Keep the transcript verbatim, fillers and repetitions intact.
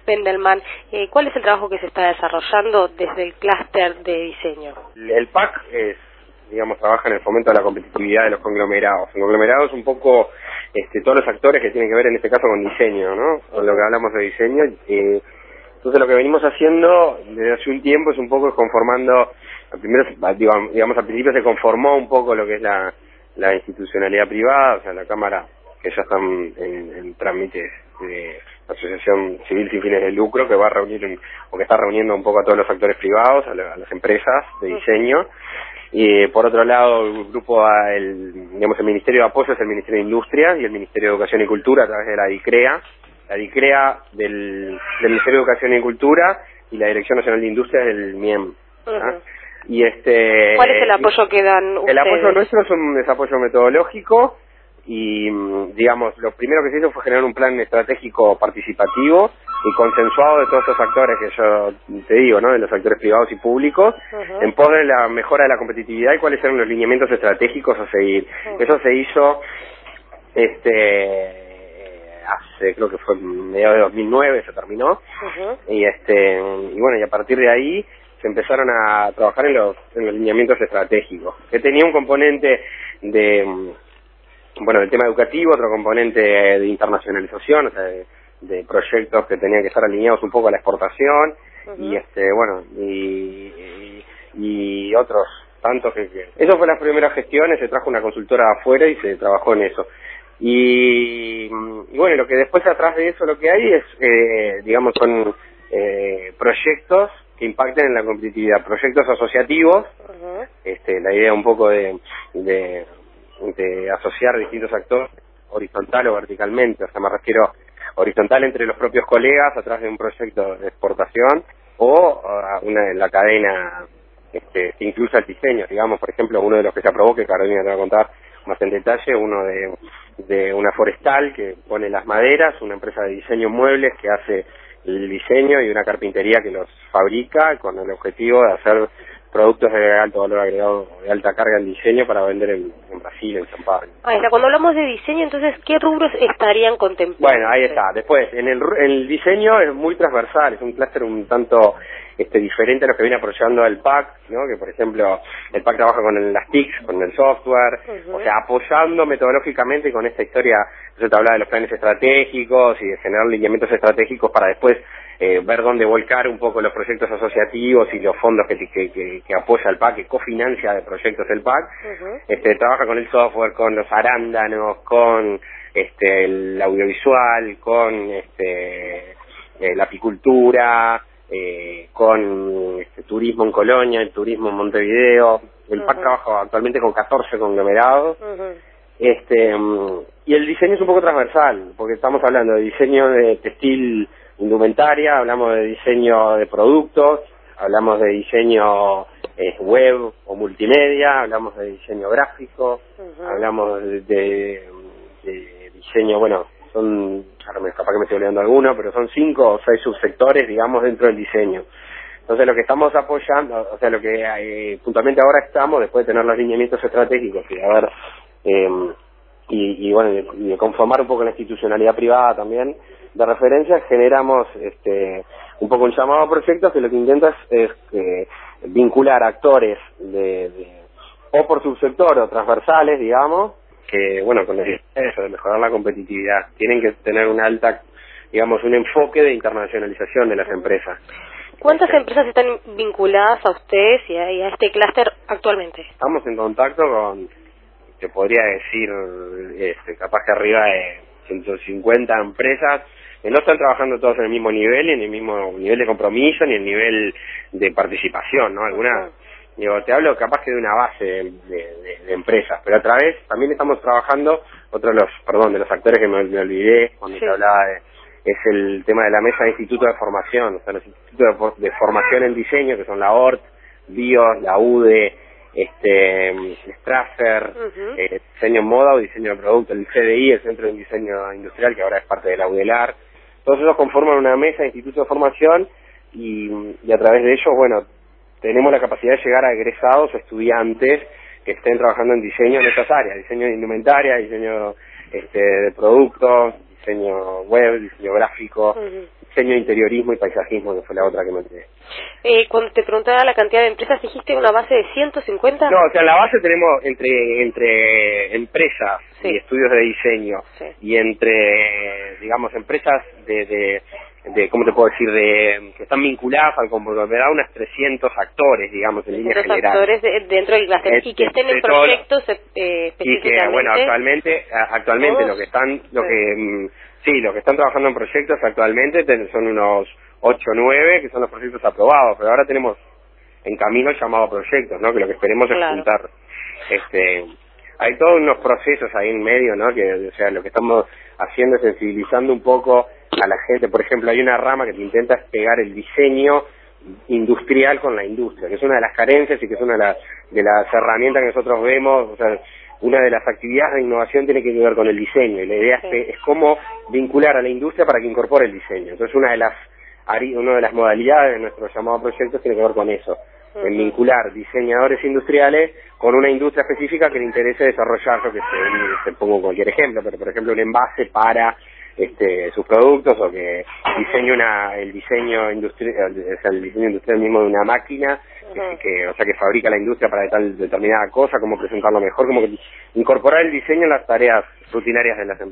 Pendelman. Eh, ¿Cuál es el trabajo que se está desarrollando desde el clúster de diseño? El P A C es, digamos, trabaja en el fomento de la competitividad de los conglomerados. El conglomerado es un poco este, todos los actores que tienen que ver en este caso con diseño, ¿no? Con lo que hablamos de diseño. Eh, entonces lo que venimos haciendo desde hace un tiempo es un poco conformando, primero, digamos, al principio se conformó un poco lo que es la, la institucionalidad privada, o sea, la Cámara, que ya están en, en trámites de asociación civil sin fines de lucro, que va a reunir, un, o que está reuniendo un poco a todos los actores privados, a, la, a las empresas de diseño. Y eh, por otro lado, el grupo, el, digamos, el Ministerio de Apoyo es el Ministerio de Industria y el Ministerio de Educación y Cultura a través de la DICREA, la DICREA del, del Ministerio de Educación y Cultura y la Dirección Nacional de Industria del M I E M. ¿Ah? Y este, ¿cuál es el apoyo que dan ustedes? El apoyo nuestro es un desarrollo metodológico y, digamos, lo primero que se hizo fue generar un plan estratégico participativo y consensuado de todos estos actores que yo te digo, ¿no? De los actores privados y públicos, uh-huh. en pos de la mejora de la competitividad y cuáles eran los lineamientos estratégicos a seguir. Uh-huh. Eso se hizo, este, hace, creo que fue en mediados de dos mil nueve se terminó, uh-huh. y este, y bueno, y a partir de ahí se empezaron a trabajar en los, en los lineamientos estratégicos, que tenía un componente de, bueno, del tema educativo, otro componente de internacionalización, o sea, de, de proyectos que tenían que estar alineados un poco a la exportación, uh-huh. y este, bueno, y, y, y otros tantos que, que... Eso fue las primeras gestiones, se trajo una consultora afuera y se trabajó en eso. Y, y bueno, lo que después atrás de eso lo que hay es, eh, digamos, son eh, proyectos que impacten en la competitividad, proyectos asociativos, uh-huh. este, la idea un poco de, de, de asociar distintos actores horizontal o verticalmente, o sea, me refiero horizontal entre los propios colegas a través de un proyecto de exportación o uh, una en la cadena este, que incluya el diseño, digamos, por ejemplo, uno de los que se aprobó, que Carolina te va a contar más en detalle, uno de, de una forestal que pone las maderas, una empresa de diseño muebles que hace el diseño y una carpintería que los fabrica con el objetivo de hacer productos de alto valor agregado, de alta carga en diseño para vender en, en Brasil, en San Pablo. Ahí está, cuando hablamos de diseño, entonces, ¿qué rubros estarían contemplando? Bueno, ahí está. Después, en el, el diseño es muy transversal, es un clúster un tanto este, diferente a lo que viene apoyando el P A C, ¿no? Que, por ejemplo, el P A C trabaja con el, las T I Cs, con el software, uh-huh. o sea, apoyando metodológicamente con esta historia. Yo te hablaba de los planes estratégicos y de generar lineamientos estratégicos para después eh, ver dónde volcar un poco los proyectos asociativos y los fondos que, que, que, que apoya el P A C, que cofinancia de proyectos el P A C. Uh-huh. este, trabaja con el software, con los arándanos, con este, el audiovisual, con este, eh, la apicultura, eh, con este, turismo en Colonia, el turismo en Montevideo. El uh-huh. P A C trabaja actualmente con catorce conglomerados. Uh-huh. Este, y el diseño es un poco transversal, porque estamos hablando de diseño de textil, indumentaria, hablamos de diseño de productos, hablamos de diseño eh, web o multimedia, hablamos de diseño gráfico, uh-huh. hablamos de, de, de diseño, bueno, son, ahora me, capaz que me estoy olvidando alguno, pero son cinco o seis subsectores, digamos, dentro del diseño. Entonces lo que estamos apoyando, o sea, lo que eh, puntualmente ahora estamos, después de tener los lineamientos estratégicos y de haber, eh, y, y bueno, y de, y de conformar un poco la institucionalidad privada también, de referencia, generamos este un poco un llamado a proyectos que lo que intenta es, es eh, vincular actores de, de o por subsector o transversales, digamos, que bueno, con eso de mejorar la competitividad, tienen que tener una alta, digamos, un enfoque de internacionalización de las empresas. ¿Cuántas este, empresas están vinculadas a ustedes y a, y a este clúster actualmente? Estamos en contacto con, te podría decir, este, capaz que arriba de ciento cincuenta empresas, que no están trabajando todos en el mismo nivel, ni en el mismo nivel de compromiso, ni en el nivel de participación, ¿no? Alguna, digo, te hablo capaz que de una base de, de, de empresas, pero otra vez también estamos trabajando, otro de los, perdón, de los actores que me, me olvidé cuando sí. te hablaba de, es el tema de la mesa de institutos de formación, o sea, los institutos de, de formación en diseño, que son la O R T, BIOS, la U D E, este, Strasser, uh-huh. eh, diseño en moda o diseño de producto, el C D I, el Centro de Diseño Industrial, que ahora es parte de la UDELAR. Todos ellos conforman una mesa de institutos de formación y, y a través de ellos, bueno, tenemos la capacidad de llegar a egresados o estudiantes que estén trabajando en diseño en estas áreas, diseño de indumentaria, diseño este, de productos, diseño web, diseño gráfico, uh-huh. diseño de interiorismo y paisajismo, que fue la otra que me quedé. Eh, cuando te preguntaba la cantidad de empresas, ¿dijiste una base de ciento cincuenta? No, o sea, en la base tenemos entre entre empresas Sí. y estudios de diseño, Sí. y entre, digamos, empresas de, de, de, ¿cómo te puedo decir?, de que están vinculadas al conglomerado, unas trescientos actores, digamos, en líneas trescientos generales. actores de- dentro del clúster Es- y que estén de en todo lo- proyectos eh, Y específicamente. que, bueno, actualmente, a- actualmente ¿Todos? lo que están, lo Sí. que, mm, sí, los que están trabajando en proyectos actualmente ten- son unos ocho o nueve, que son los proyectos aprobados, pero ahora tenemos en camino llamados proyectos, ¿no? Que lo que esperemos es Claro. juntar, este, hay todos unos procesos ahí en medio, ¿no? Que, o sea, lo que estamos haciendo es sensibilizando un poco a la gente. Por ejemplo, hay una rama que te intenta pegar el diseño industrial con la industria, que es una de las carencias y que es una de las, de las herramientas que nosotros vemos. O sea, una de las actividades de innovación tiene que ver con el diseño, y la idea Sí. es, es cómo vincular a la industria para que incorpore el diseño. Entonces, una de las ari- una de las modalidades de nuestro llamado proyecto tiene que ver con eso, Ujú. en vincular diseñadores industriales con una industria específica que le interese desarrollar, yo que sé, te pongo cualquier ejemplo, pero por ejemplo un envase para este sus productos, o que diseñe una el diseño industrial, o sea, el diseño industrial mismo de una máquina, que, Ujú. que, o sea, que fabrica la industria para tal determinada cosa, cómo presentarlo mejor, como que incorporar el diseño en las tareas rutinarias de las empresas.